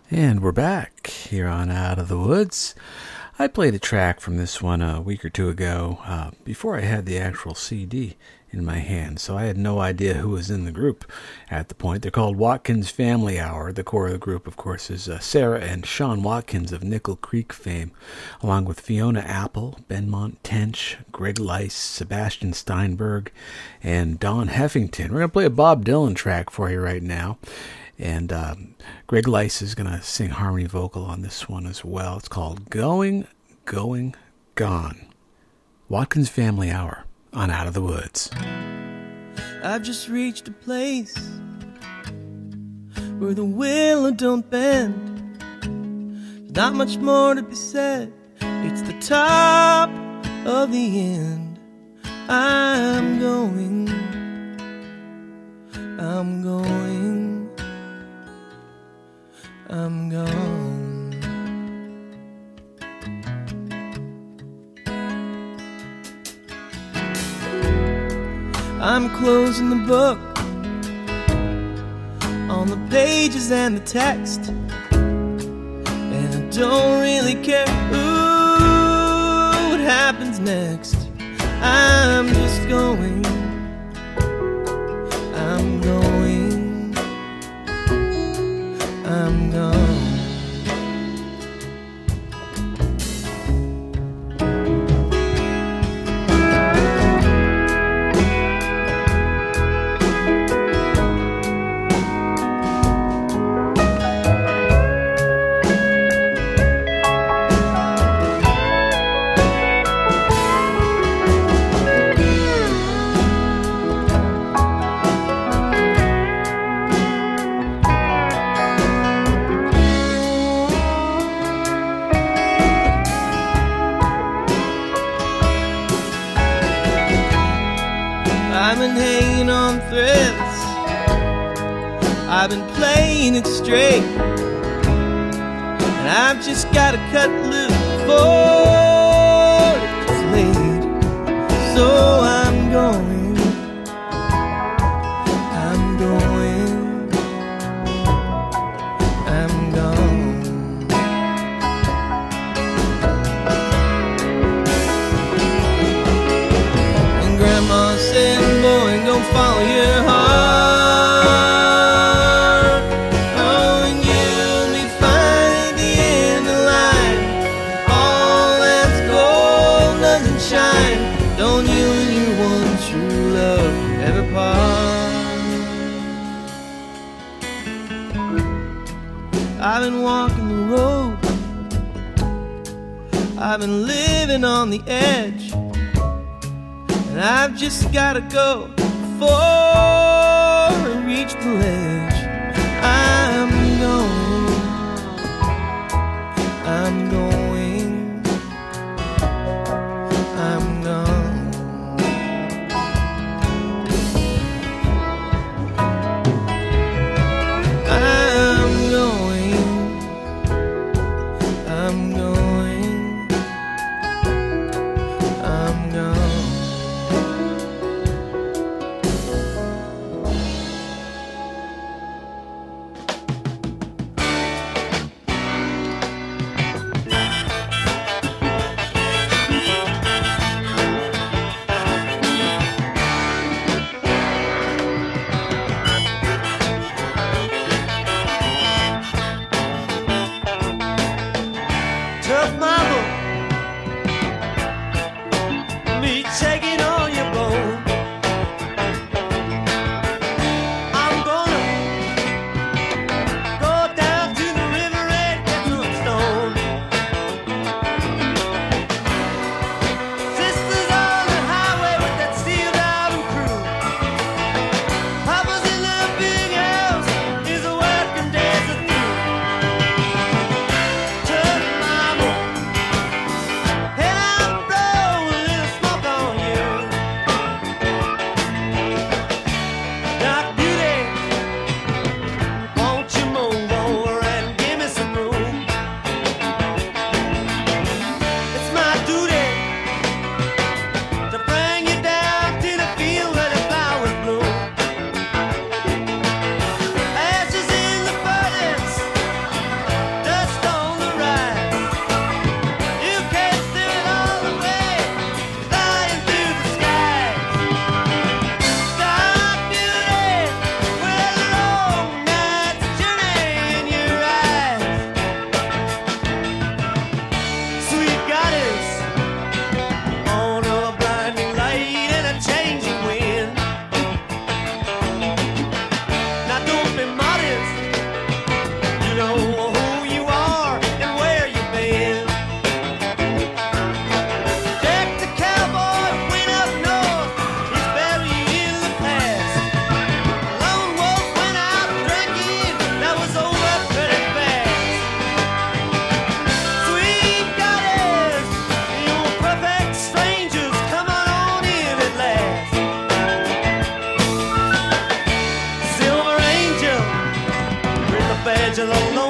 And we're back here on Out of the Woods. I played a track from this one a week or two ago before I had the actual CD in my hand, so I had no idea who was in the group at the point. They're called Watkins Family Hour. The core of the group, of course, is Sarah and Sean Watkins of Nickel Creek fame, along with Fiona Apple, Benmont Tench, Greg Leiss, Sebastian Steinberg, and Don Heffington. We're going to play a Bob Dylan track for you right now. And Greg Leiss is going to sing harmony vocal on this one as well. It's called Going, Going, Gone. Watkins Family Hour on Out of the Woods. I've just reached a place where the willow don't bend. There's not much more to be said. It's the top of the end. I'm going, I'm going, I'm gone. I'm closing the book on the pages and the text, and I don't really care what happens next. I'm just going, I'm going, I'm gone. I've been hanging on threads, I've been playing it straight, and I've just gotta cut loose before it's late. So I'm going, I'm going, I'm gone. And Grandma said, boy, go follow your heart. Oh, and you'll be fine at the end of life. All that's gold doesn't shine. Don't you and your one true love ever part? I've been walking the road, I've been living on the edge, and I've just gotta go before I reach the ledge. I'm going, I'm going, I'm gone. I'm going, I'm going, I'm gone.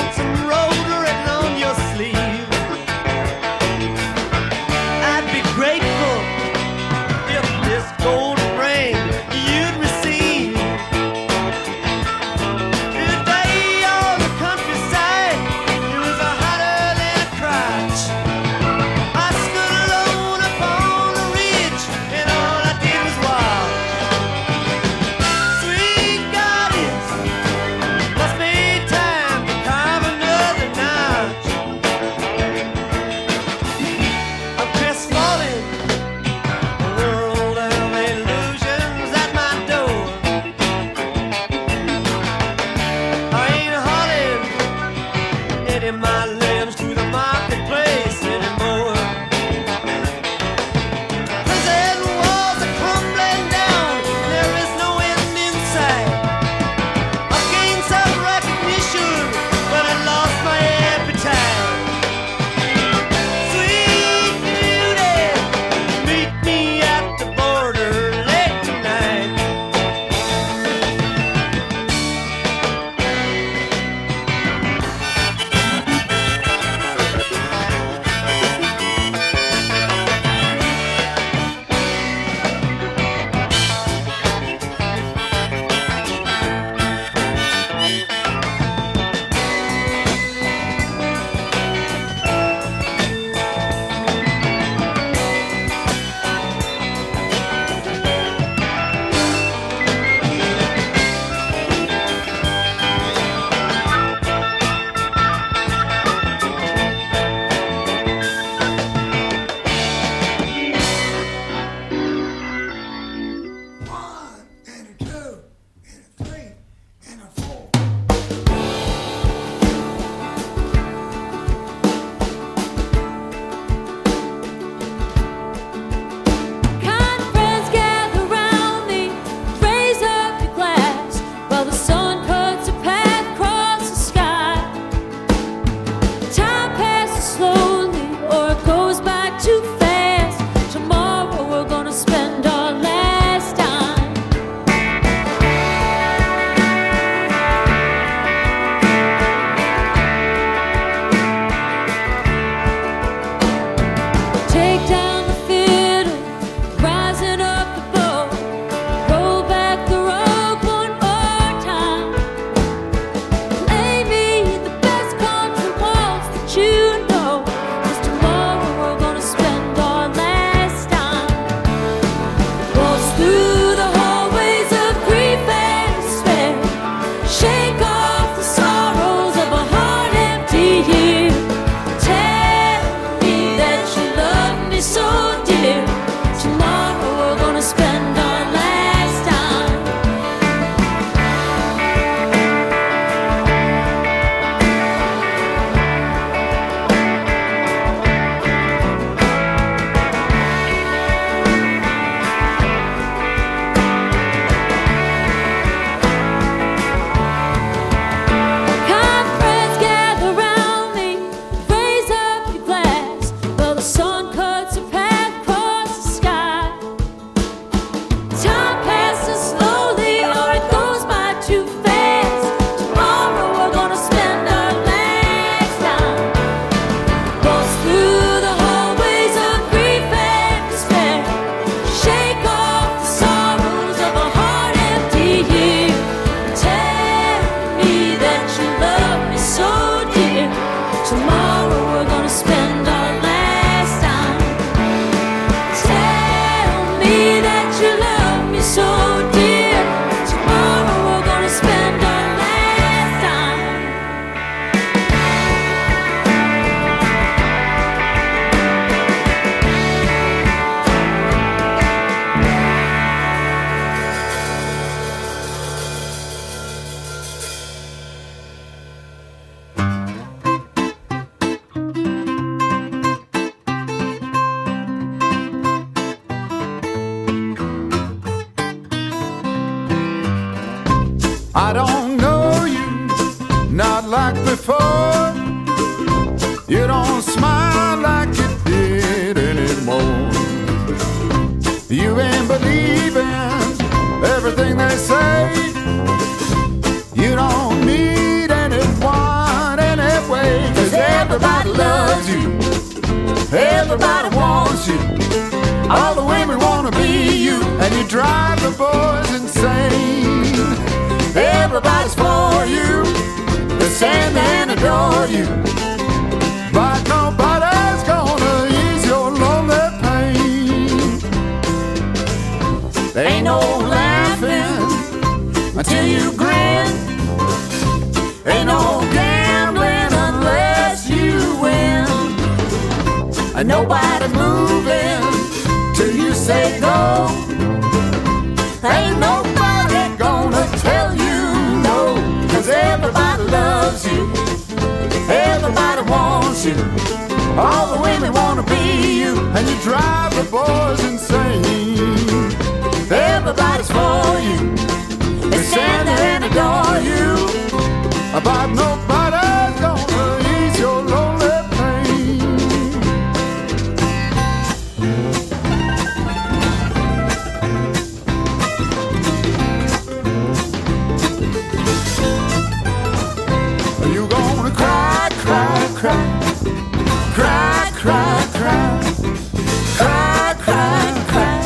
some road written on your sleeve. I'd be grateful if this gold ring you'd receive. Today on the countryside, it was hotter than a crotch. I stood alone upon the ridge, and all I did was watch. Sweet goddess, must be time to carve another notch. I'm crestfallen, a world of illusions at my door. I ain't hauling any of my limbs to the marketplace anymore. Prison walls are crumbling down, there is no end in sight. I've gained some recognition, but I lost my appetite. Sweet beauty, meet me at the border late tonight. One and a two and a three and a four. Kind friends gather round me, raise up your glass while the sun cuts a path across the sky. Time passes slowly, or it goes by too fast. Tomorrow we're gonna spend our last time. Take down the fiddle, rising up the bow, roll back the rug one more time. Play me the best country waltz that you know, 'cause tomorrow we're gonna spend our last time. Waltz through the hallways of grief and despair, shake off the sorrows of a heart empty here. Tell me that you love me so dear. Tomorrow we're gonna spend our last time. Kind friends gather round me, raise up your glass while the sun cuts a path across the sky. Time passes slowly, or it goes by too fast. Tomorrow we're gonna spend our last time. Waltz through the hallways of grief and despair, shake off the sorrows of a heart empty here. Tell me that you love me so dear. Tomorrow we're gonna spend our last time. Tell me that you love me so dear. Tomorrow we're gonna spend our last time. I don't know you, not like before. You don't smile like you did anymore. You ain't believing everything they say. You don't need anyone you drive the boys insane. Everybody's for you, they stand and adore you, but nobody's gonna ease your lonely pain. There ain't no laughing until you grin, ain't no gambling unless you win, and nobody's moving till you say go. Ain't nobody gonna tell you no, 'cause everybody loves you, everybody wants you, all the women wanna be you, and you drive the boys insane. Everybody's for you, they stand there and adore you, but nobody's gonna ease your lonely pain. You gonna cry, cry, cry, cry, cry, cry, cry, cry, cry.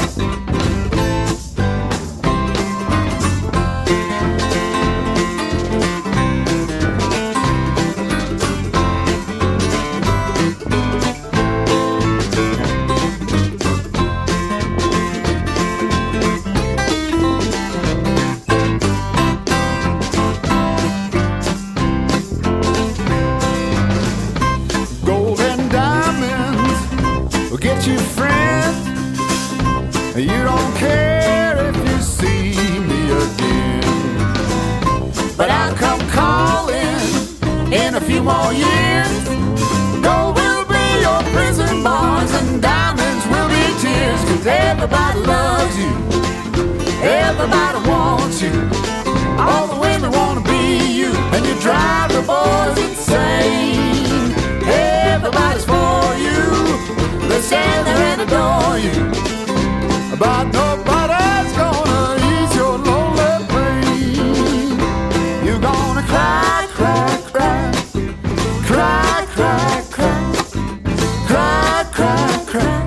You don't care if you see me again, but I'll come calling in a few more years. Gold will be your prison bars and diamonds will be tears, 'cause everybody loves you, everybody wants you, all the women wanna be you, and you drive the boys insane. Everybody's for you, they stand there and adore you, but nobody's gonna ease your lonely pain. You're gonna cry, cry, cry, cry, cry, cry, cry, cry, cry.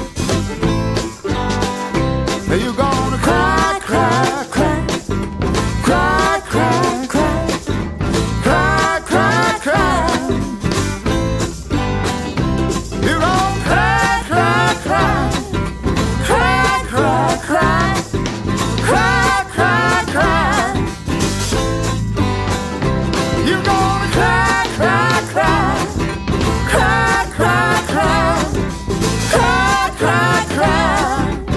You're gonna cry, cry, cry, cry, cry, cry, cry, cry, cry. You're gonna cry, cry, cry. Cry, cry, cry, cry, cry, cry. You're gonna cry, cry, cry, cry, cry, cry, cry, cry, cry.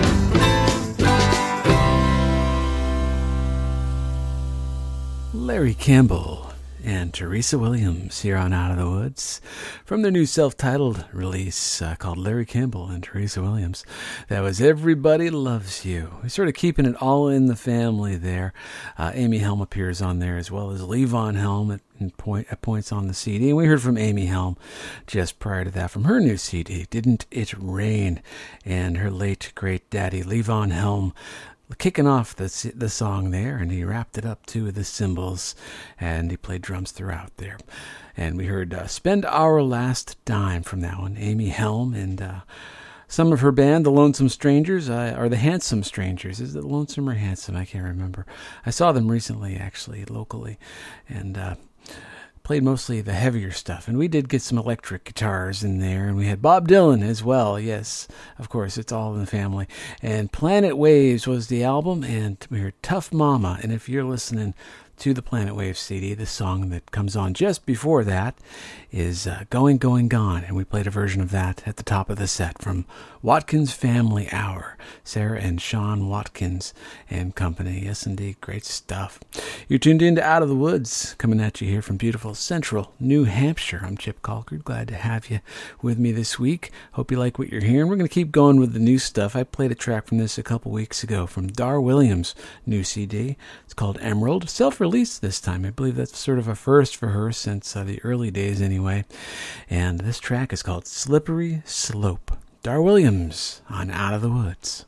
Larry Campbell and Teresa Williams here on Out of the Woods from their new self-titled release called Larry Campbell and Teresa Williams. That was Everybody Loves You. We're sort of keeping it all in the family there. Amy Helm appears on there, as well as Levon Helm at points on the CD. And we heard from Amy Helm just prior to that from her new CD, Didn't It Rain? And her late great daddy Levon Helm kicking off the song there, and he wrapped it up to the cymbals, and he played drums throughout there. And we heard Spend Our Last Dime from that one, Amy Helm, and some of her band, the Lonesome Strangers, or the Handsome Strangers. Is it Lonesome or Handsome? I can't remember. I saw them recently, actually, locally, and played mostly the heavier stuff. And we did get some electric guitars in there, and we had Bob Dylan as well. Yes, of course, it's all in the family. And Planet Waves was the album, and we heard Tough Mama. And if you're listening to the Planet Waves CD, the song that comes on just before that is Going, Going, Gone, and we played a version of that at the top of the set from Watkins Family Hour, Sarah and Sean Watkins and company. Yes, indeed, great stuff. You're tuned in to Out of the Woods, coming at you here from beautiful central New Hampshire. I'm Chip Colcord, glad to have you with me this week. Hope you like what you're hearing. We're going to keep going with the new stuff. I played a track from this a couple weeks ago from Dar Williams' new CD. It's called Emerald, self-released this time. I believe that's sort of a first for her since the early days anyway. And this track is called Slippery Slope. Dar Williams on Out of the Woods.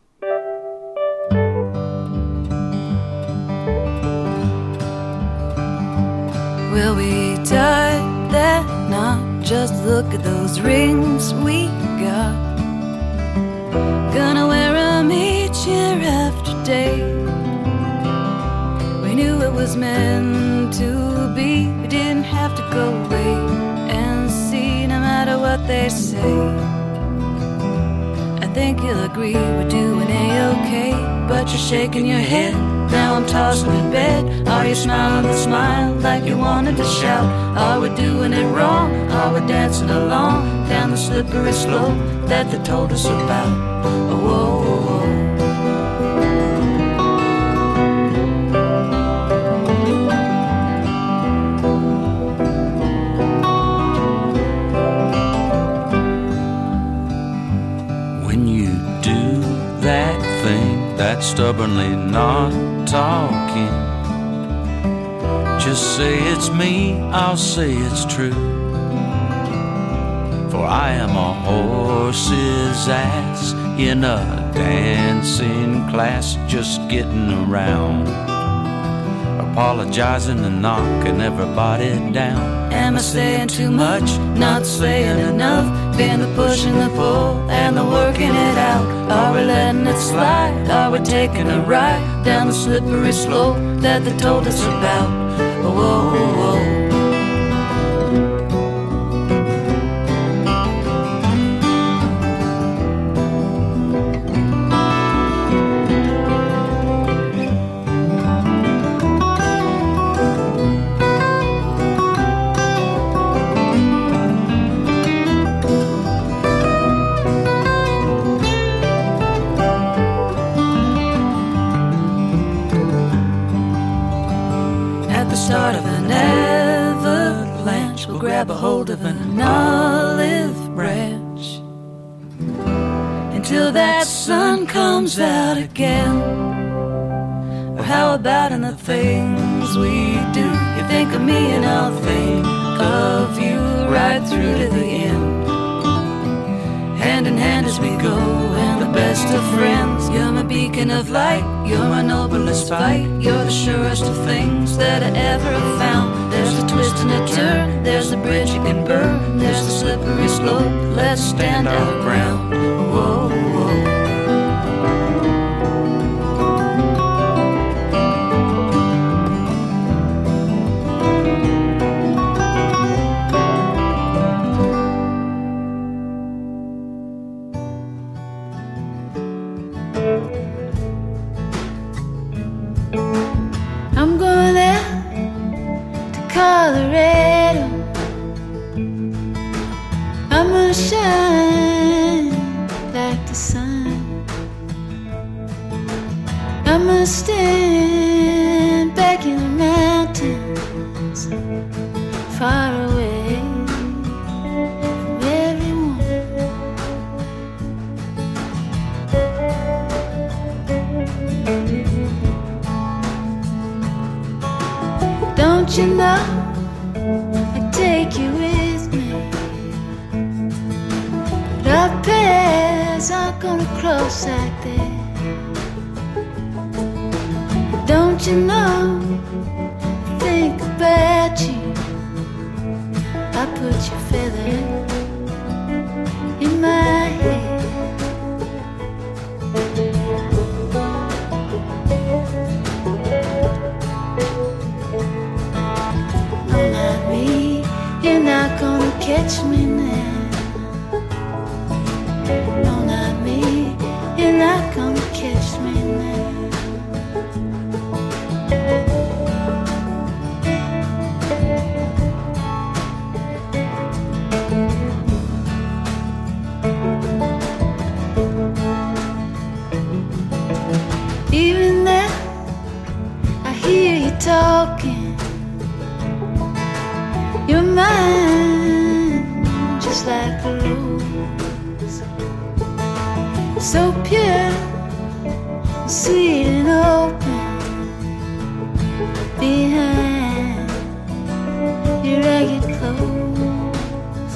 Will we die that night? Just look at those rings we got. Gonna wear 'em each year after stay. We knew it was meant to be. We didn't have to go away and see, no matter what they say. I think you'll agree we're doing A-okay, but you're shaking your head. Now I'm tossing in bed. Are you smiling the smile like you wanted to shout? Are we doing it wrong? Are we dancing along down the slippery slope that they told us about? Oh, whoa, whoa, whoa. That's stubbornly not talking. Just say it's me, I'll say it's true. For I am a horse's ass in a dancing class, just getting around, apologizing and knocking everybody down. Am I saying too much? Not saying enough? Been the push and the pull and the working it out. Are we letting it slide? Are we taking a ride down the slippery slope that they told us about? Oh, whoa, whoa, whoa. Start of an avalanche, we'll grab a hold of an olive branch until that sun comes out again. Or how about in the things we do? You think of me and I'll think of you right through to the end. Hand in hand as we go, and the best of friends. You're my beacon of light, you're my noblest fight. You're the surest of things that I ever have found. There's a twist and a turn, there's a bridge you can burn, there's a slippery slope, let's stand our ground. Whoa, whoa. I'm going out to Colorado. I'm gonna shine like the sun. I'm gonna stand back in the mountains, far away from everyone. Don't you know I'd take you with me, but our paths aren't gonna cross like that. Don't you know I think about you, I put your feather in my head. You're not gonna catch me now. No, not me. You're not gonna catch me now. Even now, I hear you talking. You're mine, just like a rose, so pure, sweet and open. Behind your ragged clothes,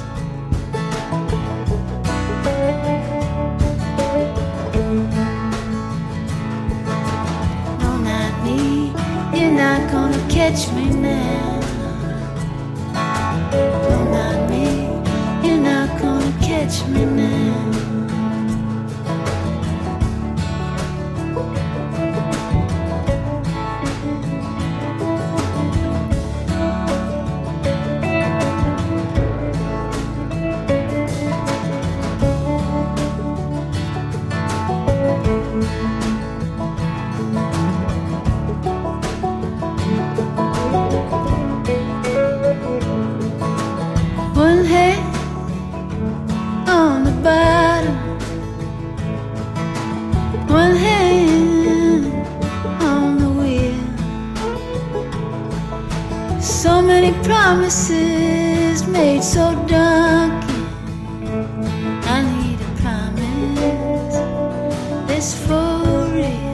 no, not me. You're not gonna catch me now. No, not me. You're not gonna catch me now. One hand on the bottom, one hand on the wheel. So many promises made so donkey. I need a promise that's for real.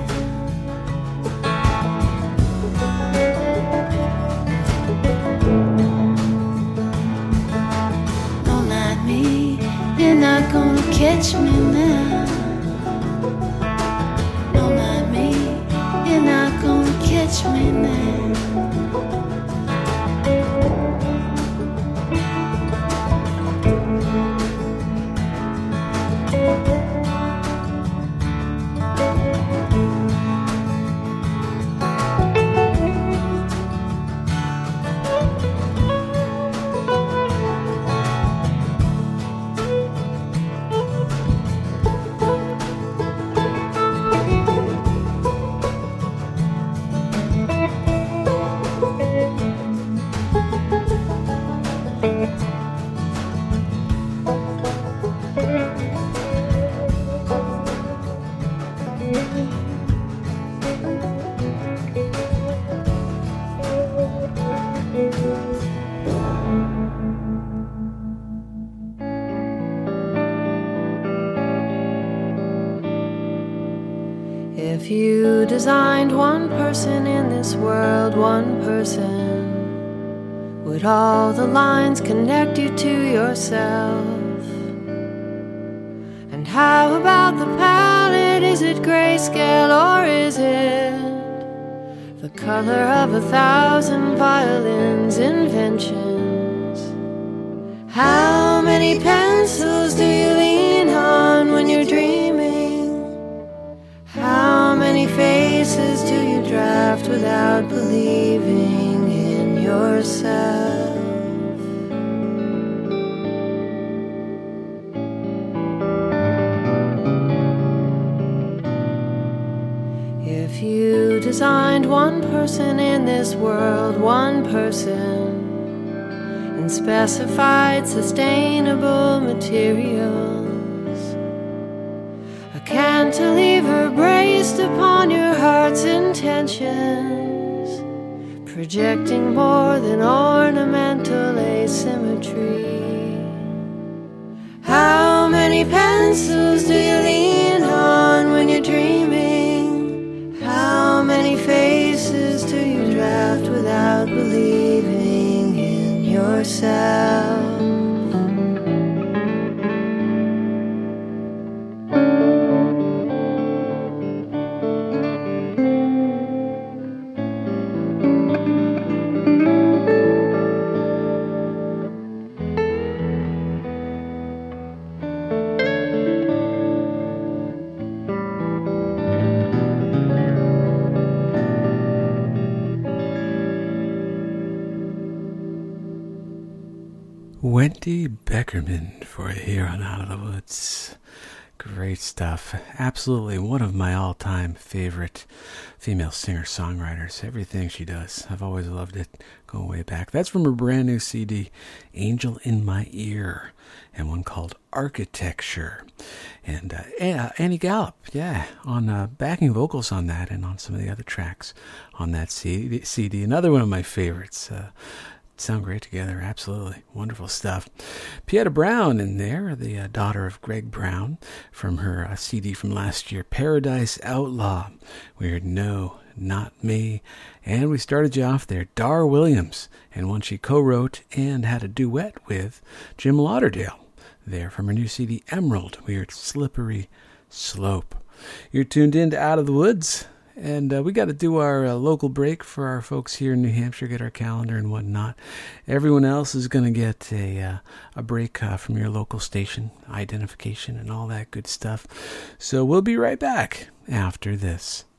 No, not me. You're not gonna catch me now. No, not me. You're not gonna catch me now. If you designed one person in this world, one person, would all the lines connect you to yourself? And how about the palette? Is it grayscale or is it the color of 1,000 violins' inventions? How many pencils do you lean on when you're dreaming? How many faces do you draft without believing in yourself? If you designed one person in this world, one person, and specified sustainable materials, a cantilever braced upon your heart's intentions, projecting more than ornamental asymmetry. How many pencils do you lean on when you're dreaming? How many faces do you draft without believing in yourself? Wendy Beckerman for Here on Out of the Woods. Great stuff. Absolutely one of my all-time favorite female singer-songwriters. Everything she does, I've always loved it. Going way back. That's from her brand new CD, Angel in My Ear, and one called Architecture. And Annie Gallup, on backing vocals on that and on some of the other tracks on that CD. Another one of my favorites. Sound great together, absolutely. Wonderful stuff. Pieta Brown in there, the daughter of Greg Brown, from her CD from last year, Paradise Outlaw. We heard No, Not Me. And we started you off there, Dar Williams, and one she co-wrote and had a duet with Jim Lauderdale. There from her new CD, Emerald, we heard Slippery Slope. You're tuned in to Out of the Woods. And we got to do our local break for our folks here in New Hampshire, get our calendar and whatnot. Everyone else is going to get a break from your local station, identification and all that good stuff. So we'll be right back after this.